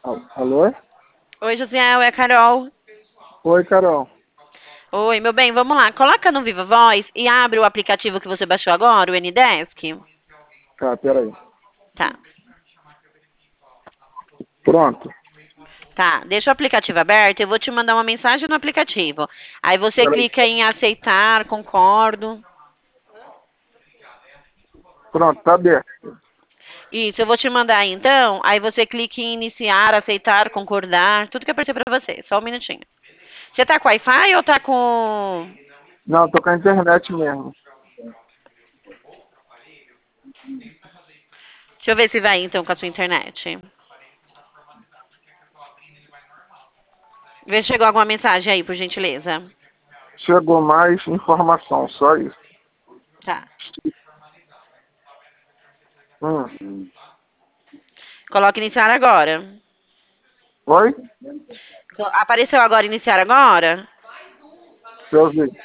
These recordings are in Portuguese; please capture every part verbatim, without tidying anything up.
Al- Alô? Oi, Josiel, é a Carol. Oi, Carol. Oi, meu bem, vamos lá. Coloca no Viva Voz e abre o aplicativo que você baixou agora, o Ndesk. Tá, peraí. Tá, Pronto. tá. Deixa o aplicativo aberto, eu vou te mandar uma mensagem no aplicativo. Aí você Peraí. clica em aceitar, concordo. Pronto, tá aberto. Isso, eu vou te mandar aí, então. Aí você clica em iniciar, aceitar, concordar, tudo que aparecer pra você. Só um minutinho. Você tá com Wi-Fi ou tá com... Não, tô com a internet mesmo. Deixa eu ver se vai, então, com a sua internet. Vê se chegou alguma mensagem aí, por gentileza. Chegou mais informação, só isso. Tá. Hum. Coloca iniciar agora. Oi? Apareceu agora iniciar agora? Deixa eu ver.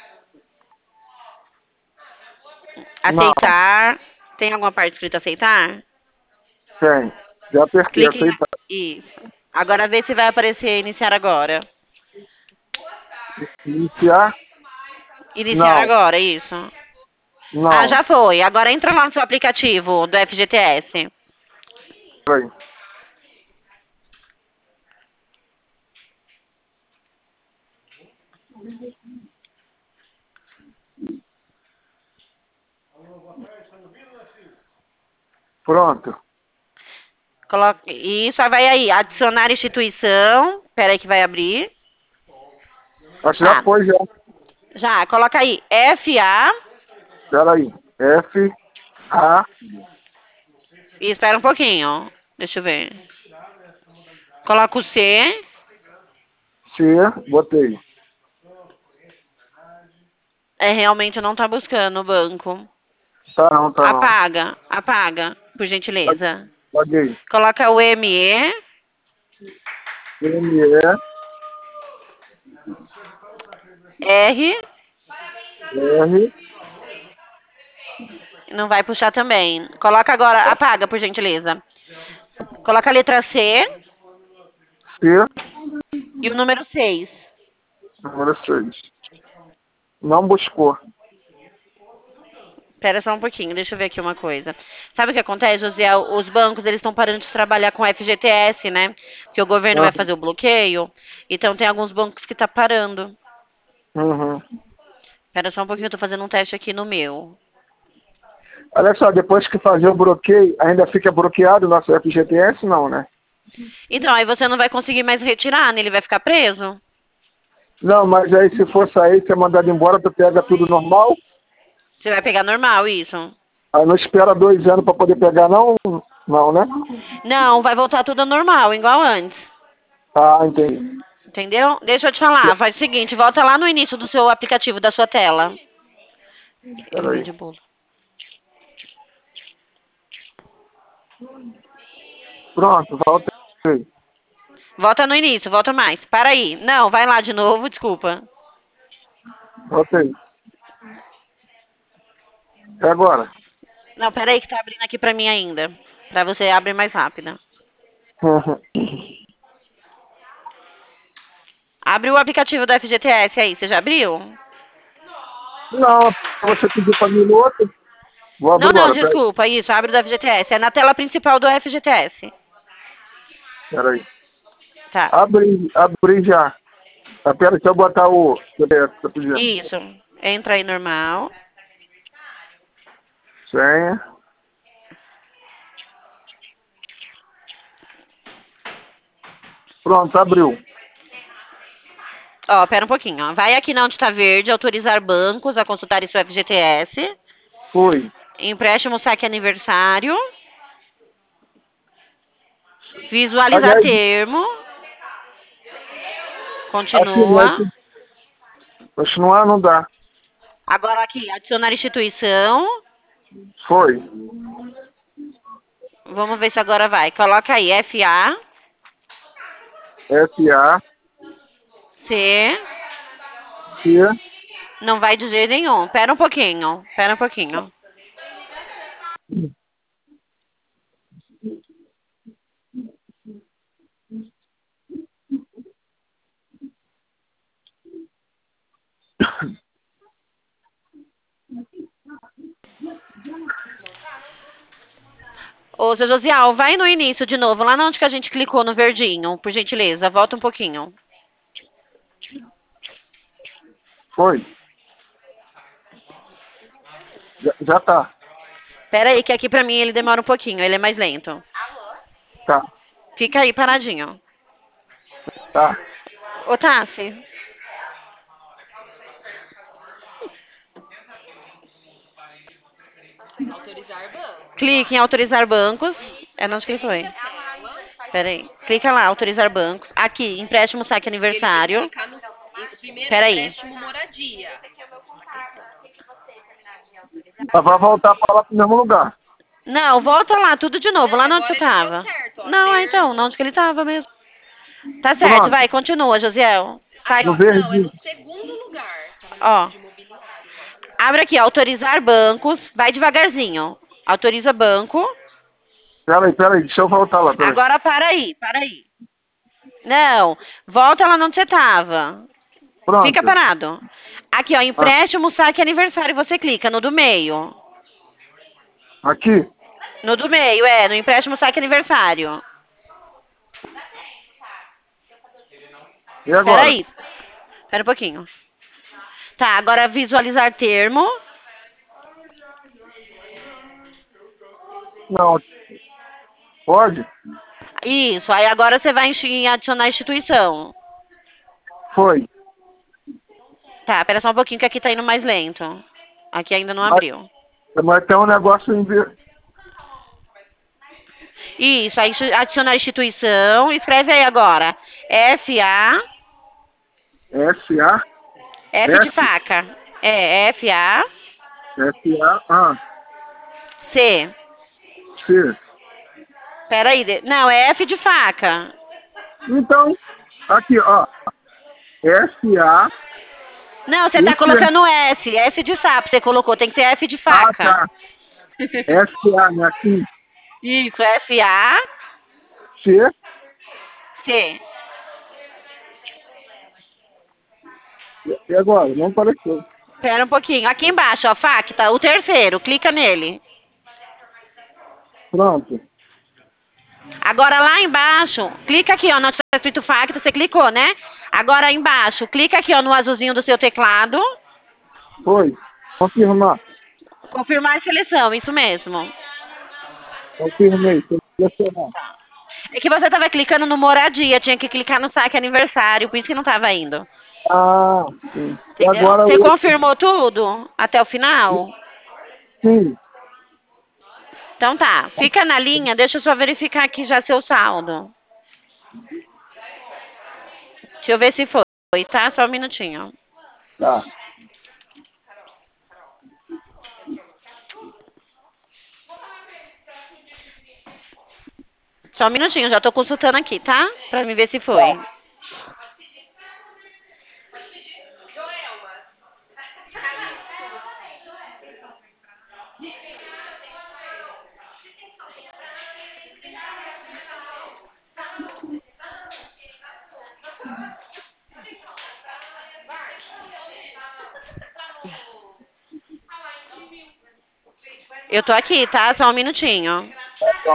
Não, Aceitar. Tem alguma parte escrita aceitar? tem. Já apertei, Clique aceitar. em. Isso. Agora vê se vai aparecer iniciar agora. Iniciar? Iniciar Não, agora, isso. Ah, não. já foi. Agora entra lá no seu aplicativo do F G T S. Peraí. Pronto. Coloca. Isso, aí vai aí. Adicionar instituição. Pera aí que vai abrir. Acho que já Tá. foi, já. Já, coloca aí. F A. Peraí. F, A, E espera um pouquinho. Deixa eu ver. Coloca o C. C, botei. É, realmente não tá buscando o banco. Tá não, tá não. Apaga, apaga, por gentileza. Paguei. Coloca o M E, M, E, R, R, não vai puxar também. Coloca agora, apaga, por gentileza. Coloca a letra C C, e o número seis. número seis. Não buscou. Espera só um pouquinho, deixa eu ver aqui uma coisa. Sabe o que acontece, Josiel? Os bancos, eles estão parando de trabalhar com F G T S, né? Que o governo Ah, vai fazer o bloqueio. Então tem alguns bancos que tá parando. uhum. Espera só um pouquinho, eu tô fazendo um teste aqui no meu. Olha só, depois que fazer o bloqueio, ainda fica bloqueado o nosso F G T S? Não, né? Então, aí você não vai conseguir mais retirar, né? Ele vai ficar preso. Não, mas aí se for sair, ser mandado embora, tu pega tudo normal, Você vai pegar normal isso. aí não espera dois anos para poder pegar, não? Não, né? Não, vai voltar tudo ao normal, igual antes. Ah, entendi. Entendeu? Deixa eu te falar. Faz o seguinte, volta lá no início do seu aplicativo, da sua tela. Eu amei Peraí. de bolo. Pronto, volta aí. Volta no início, volta mais. Para aí. Não, vai lá de novo, desculpa. Volta aí. É agora. Não, pera aí que tá abrindo aqui pra mim ainda. Pra você abrir mais rápido. Abre o aplicativo do F G T S aí, você já abriu? Não, você pediu para mim no outro. Vou abrir Não, não, agora, peraí. desculpa, isso, abre o do F G T S. É na tela principal do F G T S. Peraí. Tá. Abri, abri já. Ah, pera, deixa eu botar o C P F que tá pedindo. Isso. Entra aí normal. Senha. Pronto, abriu. Ó, pera um pouquinho. Ó. Vai aqui na onde tá verde, autorizar bancos a consultar seu F G T S. Fui. Empréstimo saque aniversário. Visualizar Aliás, termo. assinar Continua. aqui. Continuar não dá. Agora aqui, adicionar instituição. Foi. Vamos ver se agora vai. Coloca aí, F A, F A C. C Não vai de jeito nenhum. Pera um pouquinho. Pera um pouquinho. Ô, seu Josial, vai no início de novo, lá onde que a gente clicou no verdinho, por gentileza. Volta um pouquinho. Foi. Já, já tá. Pera aí, que aqui pra mim ele demora um pouquinho, ele é mais lento. Tá. Fica aí paradinho. Tá. Ô, Tassi. Clique em autorizar bancos. É onde que ele foi? Pera aí. Clica lá, autorizar bancos. Aqui, empréstimo saque aniversário. Pera aí. Ela vai voltar pra lá pro mesmo lugar. Não, volta lá, tudo de novo, lá onde você tava. Não, é então, onde que ele tava mesmo. Tá certo, Pronto. vai, continua, Josiel. Sai. No verde. Ó. Abre aqui, autorizar bancos. Vai devagarzinho. Autoriza banco. Peraí, peraí, deixa eu voltar lá. Peraí. Agora para aí, para aí. Não, volta lá onde você tava. Pronto. Fica parado. Aqui, ó, empréstimo, saque aniversário. Você clica no do meio. Aqui. No do meio, é, no empréstimo, saque aniversário. E agora? Peraí. Pera um pouquinho. Tá, agora visualizar termo. Não. Pode? Isso, aí agora você vai enchi- adicionar a instituição. Foi. Tá, pera só um pouquinho que aqui tá indo mais lento. Aqui ainda não Mas, abriu. mas tem um negócio em ver. Isso, aí insti- adicionar a instituição. Escreve aí agora. F A. F A. F de F. faca. É, F A. F A. Ah. C. C. Peraí. de- Não, é F de faca. Então, aqui, ó. F A. Não, você tá Isso. colocando F. F de sapo você colocou. Tem que ser F de Ah, faca. tá. F A, né? Aqui. Isso, F A. C. C. E agora? Não apareceu. Pera um pouquinho. Aqui embaixo, ó, fac, tá? O terceiro. Clica nele. Pronto. Agora lá embaixo, clica aqui, ó, onde tá escrito facta, você clicou, né? Agora embaixo, clica aqui, ó, no azulzinho do seu teclado. Foi. Confirmar. Confirmar a seleção, isso mesmo. Confirmei. Selecionar. É que você tava clicando no moradia, tinha que clicar no saque aniversário, por isso que não tava indo. Ah, sim. E Entendeu? agora Você eu... confirmou tudo até o final? Sim. Então tá, fica na linha, deixa eu só verificar aqui já seu saldo. Deixa eu ver se foi, tá? Só um minutinho. Tá. Só um minutinho, já tô consultando aqui, tá? Pra me ver se foi. Eu tô aqui, tá? Só um minutinho. Tá.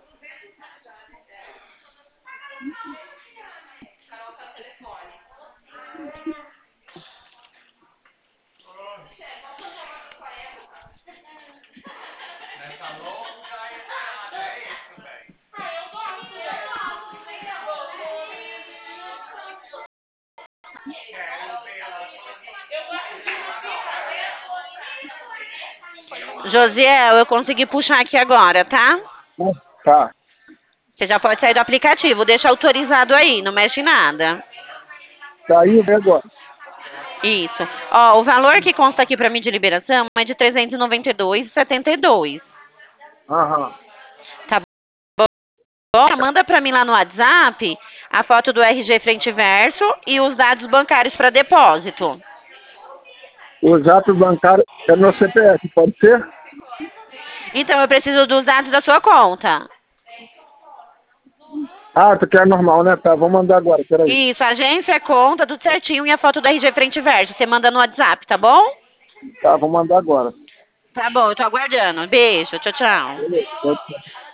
Josiel, eu consegui puxar aqui agora, tá? Tá. Você já pode sair do aplicativo, deixa autorizado aí, não mexe em nada. Tá aí, e agora? Isso. Ó, o valor que consta aqui pra mim de liberação é de trezentos e noventa e dois reais e setenta e dois centavos. Aham. Bom, manda pra mim lá no WhatsApp a foto do R G frente e verso e os dados bancários para depósito. O exato bancário é meu C P F, pode ser? Então, eu preciso dos dados da sua conta. Ah, tu quer normal, né? Tá, vou mandar agora, peraí. Isso, agência, conta, tudo certinho e a foto do R G frente e verso. Você manda no WhatsApp, tá bom? Tá, vou mandar agora. Tá bom, eu tô aguardando. Beijo, tchau, tchau. Beleza, pode ser.